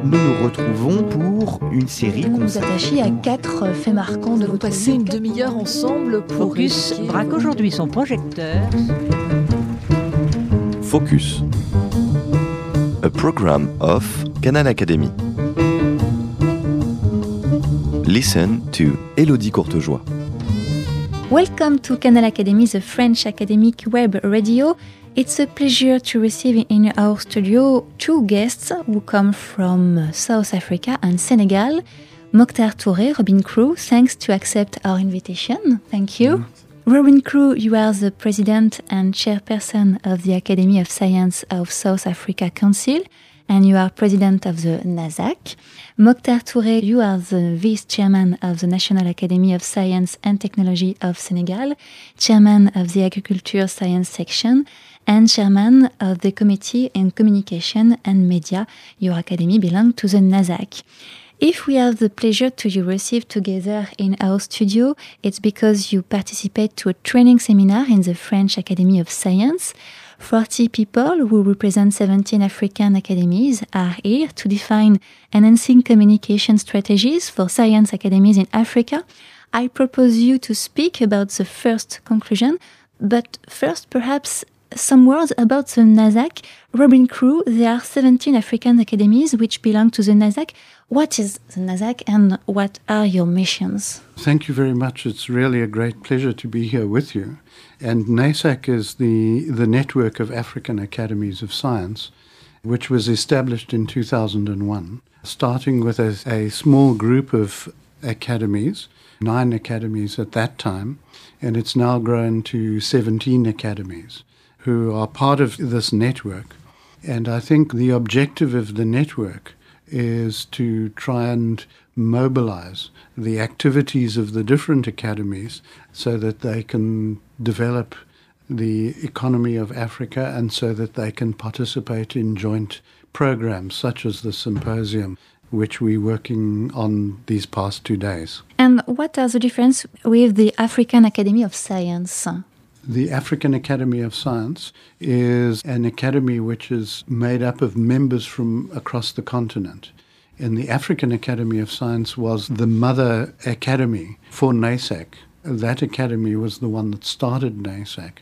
nous nous retrouvons pour une série Nous nous attachons à 4 faits marquants de votre passer vie. une demi-heure ensemble pour Focus évoquer- braque aujourd'hui son projecteur. Focus, a program of Canal Academy. Listen to Élodie Courtejoie. Welcome to Canal Academy, the French academic web radio. It's a pleasure to receive in our studio 2 guests who come from South Africa and Senegal. Mokhtar Touré, Robin Crew, thanks to accept our invitation. Thank you. Robin Crew, you are the president and chairperson of the Academy of Science of South Africa Council, and you are president of the NASAC. Mokhtar Touré, you are the vice-chairman of the National Academy of Science and Technology of Senegal, chairman of the Agriculture Science Section, and chairman of the Committee in Communication and Media. Your academy belongs to the NASAC. If we have the pleasure to you receive together in our studio, it's because you participate to a training seminar in the French Academy of Science. 40 people who represent 17 African academies are here to define enhancing communication strategies for science academies in Africa. I propose you to speak about the first conclusion, but first perhaps some words about the NASAC. Robin Crew, there are 17 African academies which belong to the NASAC. What is the NASAC and what are your missions? Thank you very much. It's really a great pleasure to be here with you. And NASAC is the network of African Academies of Science, which was established in 2001, starting with a small group of academies, 9 academies at that time, and it's now grown to 17 academies who are part of this network. And I think the objective of the network is to try and mobilize the activities of the different academies so that they can develop the economy of Africa and so that they can participate in joint programs such as the symposium, which we're working on these past 2 days. And what are the difference with the African Academy of Science? The African Academy of Science is an academy which is made up of members from across the continent. And the African Academy of Science was the mother academy for NASAC. That academy was the one that started NASAC.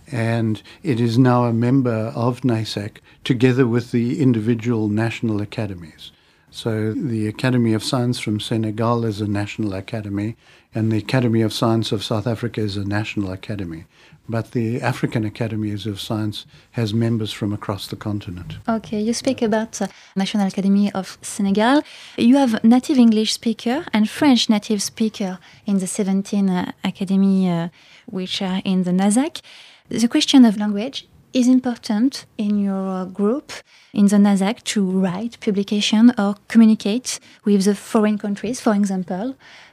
And it is now a member of NASAC together with the individual national academies. So the Academy of Science from Senegal is a national academy, and the Academy of Science of South Africa is a national academy. But the African Academies of Science has members from across the continent. Okay, you speak about National Academy of Senegal. You have native English speaker and French native speaker in the 17 academy which are in the NASAC. The question of language is important in your group in the NASAC to write publication or communicate with the foreign countries, for example.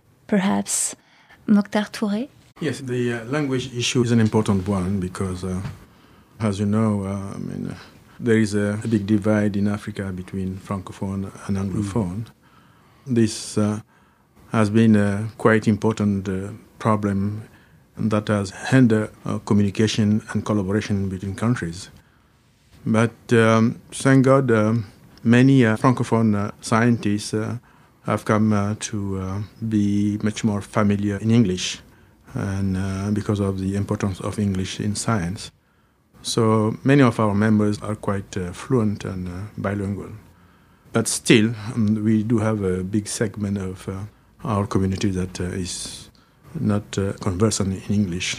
Perhaps Mokhtar Touré? Yes, the language issue is an important one because, as you know, there is a big divide in Africa between Francophone and Anglophone. This has been a quite important problem that has hindered communication and collaboration between countries. But thank God, many Francophone scientists have come to be much more familiar in English, and because of the importance of English in science. So many of our members are quite fluent and bilingual. But still, we do have a big segment of our community that is not conversant in English.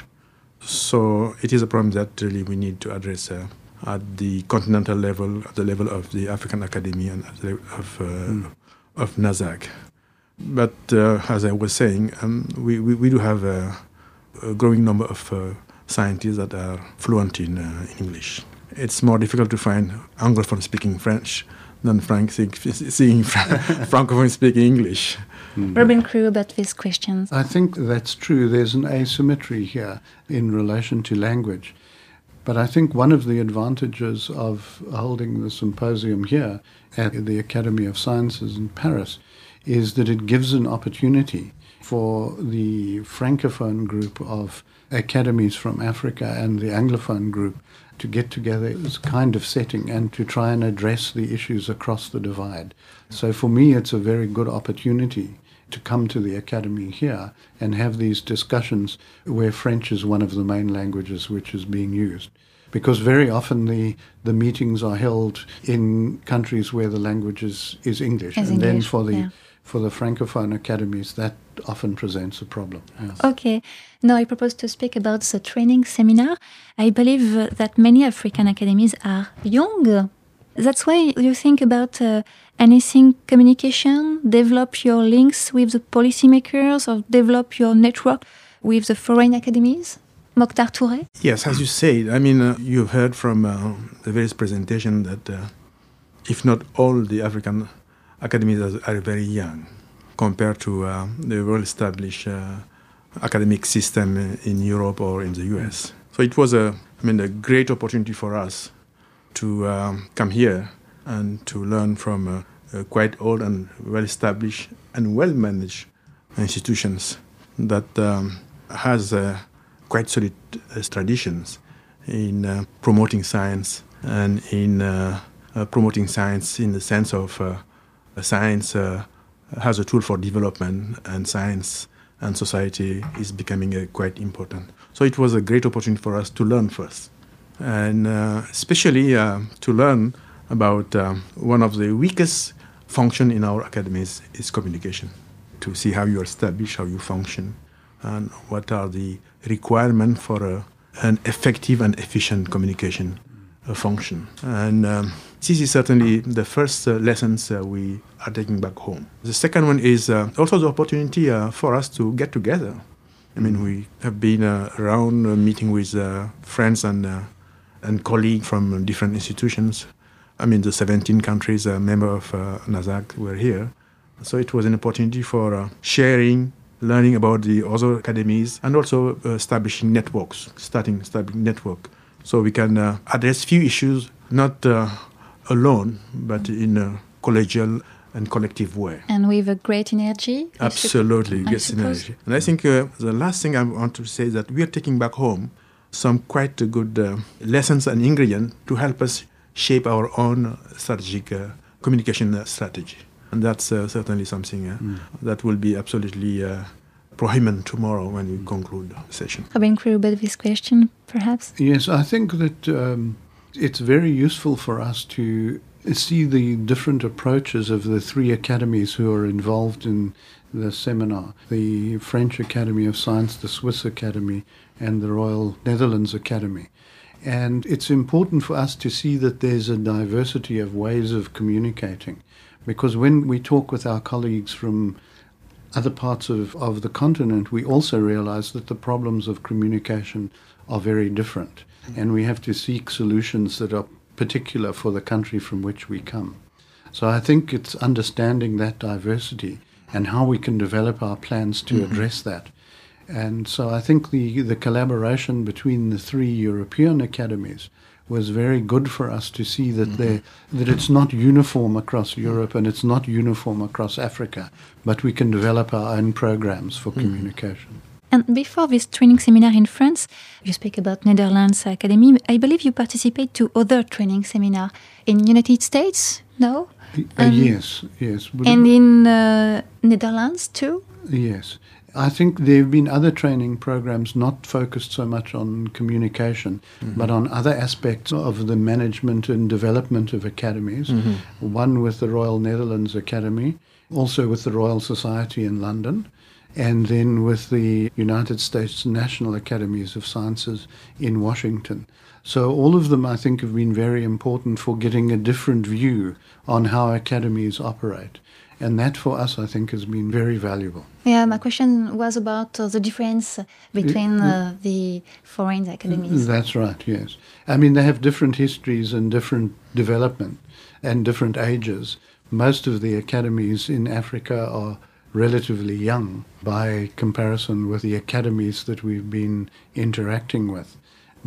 So it is a problem that really we need to address at the continental level, at the level of the African Academy and at the level of NASAC. But as I was saying, we do have a growing number of scientists that are fluent in English. It's more difficult to find Anglophone speaking French than seeing Francophone speaking English. Robin Crew about these questions. I think that's true. There's an asymmetry here in relation to language. But I think one of the advantages of holding the symposium here at the Academy of Sciences in Paris is that it gives an opportunity for the Francophone group of academies from Africa and the Anglophone group to get together as a kind of setting and to try and address the issues across the divide. So for me, it's a very good opportunity to come to the academy here and have these discussions where French is one of the main languages which is being used. Because very often the meetings are held in countries where the language is English. Then for the Francophone academies, that often presents a problem. Yes. Okay. Now I propose to speak about the training seminar. I believe that many African academies are young. That's why you think about anything communication, develop your links with the policymakers or develop your network with the foreign academies? Mokhtar Touré? Yes, as you said, I mean, you've heard from the various presentations that if not all the African academies are very young compared to the well-established academic system in Europe or in the US. So it was a great opportunity for us to come here and to learn from quite old and well-established and well-managed institutions that has quite solid traditions in promoting science and in promoting science in the sense of science has a tool for development, and science and society is becoming quite important. So it was a great opportunity for us to learn first, and especially to learn about one of the weakest function in our academies is communication, to see how you establish, how you function, and what are the requirements for an effective and efficient communication function. And this is certainly the first lessons we are taking back home. The second one is also the opportunity for us to get together. I mean, we have been around meeting with friends and colleagues from different institutions. I mean, the 17 countries member of NASAC were here. So it was an opportunity for sharing, learning about the other academies, and also establishing networks, starting network. So we can address few issues, not alone, but in a collegial and collective way. And with a great energy? Absolutely, great energy. And I think the last thing I want to say is that we are taking back home some quite good lessons and ingredients to help us shape our own strategic communication strategy. And that's certainly something that will be absolutely prominent tomorrow when we conclude the session. Robin Quirubet, this question, perhaps? Yes, I think that it's very useful for us to see the different approaches of the three academies who are involved in the seminar. The French Academy of Science, the Swiss Academy, and the Royal Netherlands Academy. And it's important for us to see that there's a diversity of ways of communicating. Because when we talk with our colleagues from other parts of the continent, we also realize that the problems of communication are very different. And we have to seek solutions that are particular for the country from which we come. So I think it's understanding that diversity and how we can develop our plans to address that. And so I think the collaboration between the three European academies was very good for us to see that that it's not uniform across Europe and it's not uniform across Africa, but we can develop our own programs for communication. And before this training seminar in France, you speak about Netherlands Academy. I believe you participate to other training seminar in United States, no? Yes. And in Netherlands too? Yes. I think there have been other training programs not focused so much on communication, but on other aspects of the management and development of academies. One with the Royal Netherlands Academy, also with the Royal Society in London, and then with the United States National Academies of Sciences in Washington. So all of them, I think, have been very important for getting a different view on how academies operate. And that for us, I think, has been very valuable. Yeah, my question was about the difference between the foreign academies. That's right, yes. I mean, they have different histories and different development and different ages. Most of the academies in Africa are relatively young by comparison with the academies that we've been interacting with.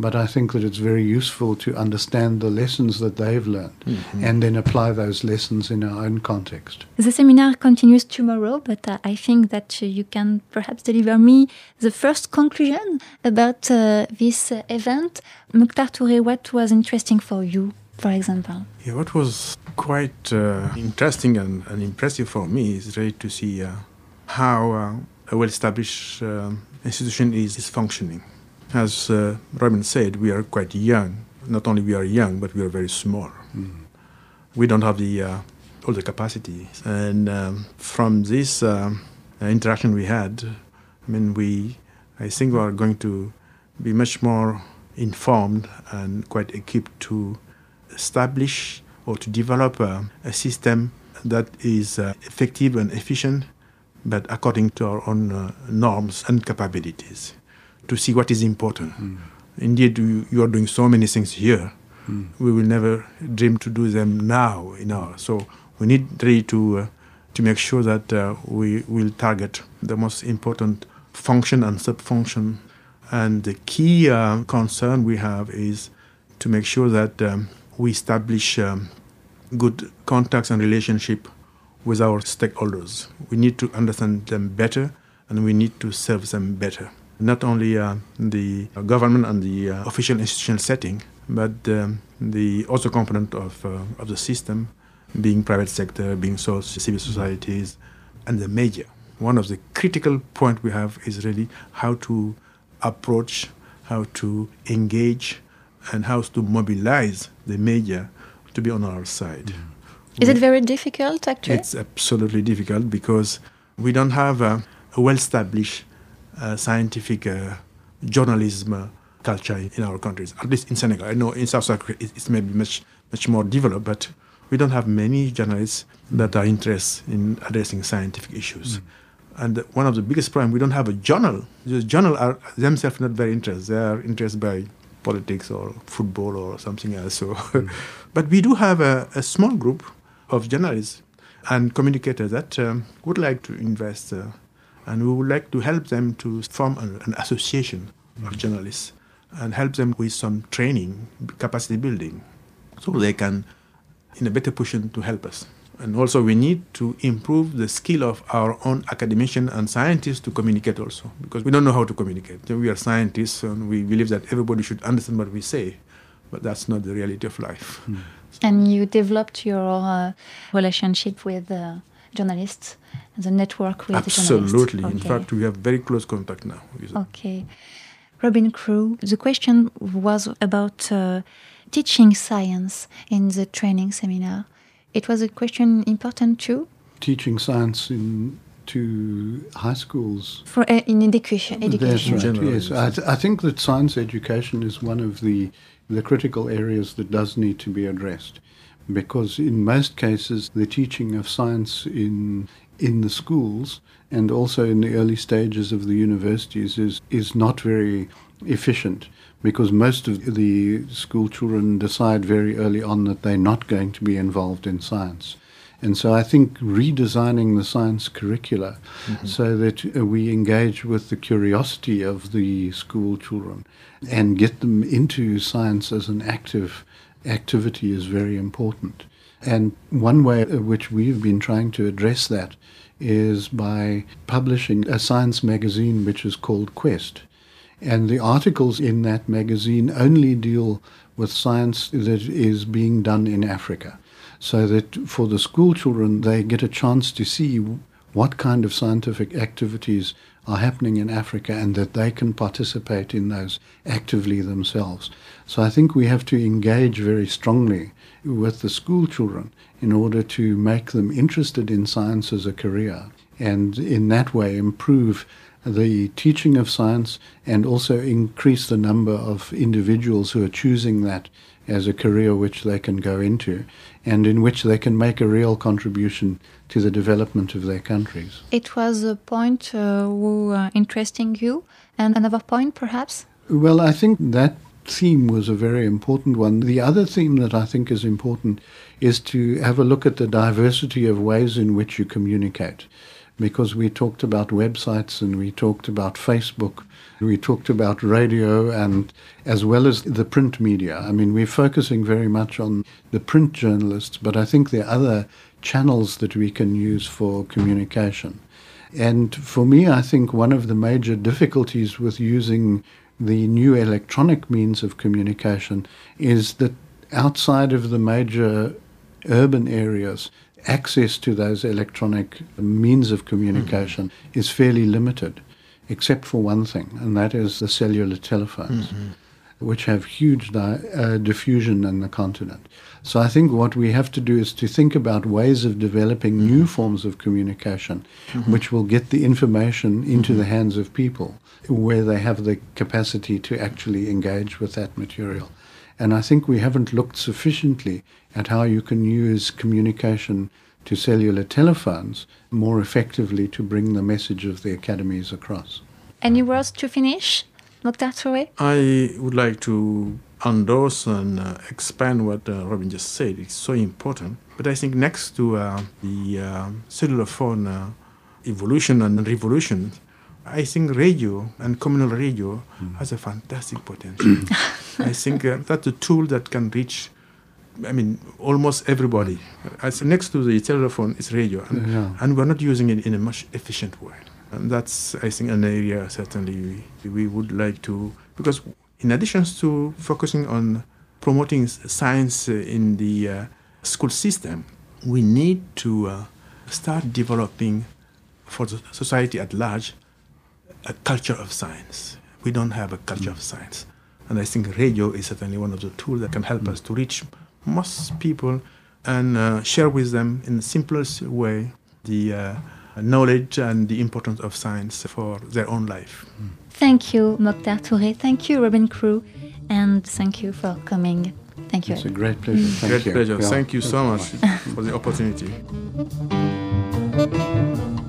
but I think that it's very useful to understand the lessons that they've learned and then apply those lessons in our own context. The seminar continues tomorrow, but I think that you can perhaps deliver me the first conclusion about this event. Mukhtar Touré, what was interesting for you, for example? Yeah, what was quite interesting and impressive for me is really to see how a well-established institution is functioning. As Robin said, we are quite young. Not only we are young, but we are very small. We don't have all the capacity. And from this interaction we had, I think we are going to be much more informed and quite equipped to establish or to develop a system that is effective and efficient, but according to our own norms and capabilities, to see what is important. Indeed, you are doing so many things here. We will never dream to do them now. So we need really to make sure that we will target the most important function and sub-function. And the key concern we have is to make sure that we establish good contacts and relationship with our stakeholders. We need to understand them better, and we need to serve them better. Not only the government and the official institutional setting, but the other component of the system, being private sector, being civil societies, and the media. One of the critical points we have is really how to approach, how to engage, and how to mobilize the media to be on our side. Is it very difficult, actually? It's absolutely difficult because we don't have a well-established scientific journalism culture in our countries, at least in Senegal. I know in South Africa it's maybe much more developed, but we don't have many journalists that are interested in addressing scientific issues. And one of the biggest problems, we don't have a journal. The journal are themselves not very interested. They are interested by politics or football or something else. So, but we do have a small group of journalists and communicators that would like to invest and we would like to help them to form an association of journalists and help them with some training, capacity building, so they can in a better position to help us. And also we need to improve the skill of our own academicians and scientists to communicate also, because we don't know how to communicate. We are scientists and we believe that everybody should understand what we say, but that's not the reality of life. And you developed your relationship with journalists, the network with Absolutely. journalists. Okay. In fact, we have very close contact now. Okay. Robin Crew, the question was about teaching science in the training seminar. It was a question important too? Teaching science to high schools. In education. That's right, yes. I think that science education is one of the critical areas that does need to be addressed, because in most cases the teaching of science in the schools and also in the early stages of the universities is not very efficient, because most of the school children decide very early on that they're not going to be involved in science. And so I think redesigning the science curricula so that we engage with the curiosity of the school children and get them into science as an active activity is very important. And one way in which we've been trying to address that is by publishing a science magazine which is called Quest. And the articles in that magazine only deal with science that is being done in Africa, so that for the school children they get a chance to see what kind of scientific activities are happening in Africa and that they can participate in those actively themselves. So I think we have to engage very strongly with the school children in order to make them interested in science as a career, and in that way improve the teaching of science and also increase the number of individuals who are choosing that as a career which they can go into and in which they can make a real contribution to the development of their countries. It was a point interesting you. And another point, perhaps? Well, I think that theme was a very important one. The other theme that I think is important is to have a look at the diversity of ways in which you communicate, because we talked about websites and we talked about Facebook, we talked about radio, and as well as the print media. I mean, we're focusing very much on the print journalists, but I think there are other channels that we can use for communication. And for me, I think one of the major difficulties with using the new electronic means of communication is that outside of the major urban areas, access to those electronic means of communication is fairly limited, except for one thing, and that is the cellular telephones, which have huge diffusion in the continent. So I think what we have to do is to think about ways of developing new forms of communication, which will get the information into the hands of people, where they have the capacity to actually engage with that material. And I think we haven't looked sufficiently at how you can use communication to cellular telephones more effectively to bring the message of the academies across. Any words to finish, Mokhtar Touré? I would like to endorse and expand what Robin just said. It's so important. But I think next to the cellular phone evolution and revolution, I think radio and communal radio has a fantastic potential. I think that's a tool that can reach, almost everybody. As next to the telephone is radio, and we're not using it in a much efficient way. And that's, I think, an area certainly we would like to, because in addition to focusing on promoting science in the school system, we need to start developing for the society at large a culture of science. We don't have a culture of science. And I think radio is certainly one of the tools that can help us to reach most people and share with them in the simplest way the knowledge and the importance of science for their own life. Thank you, Mokhtar Touré. Thank you, Robin Crew. And thank you for coming. Thank you. It's a great pleasure. Thank you. Great pleasure. Yeah. Thank you so much for the opportunity.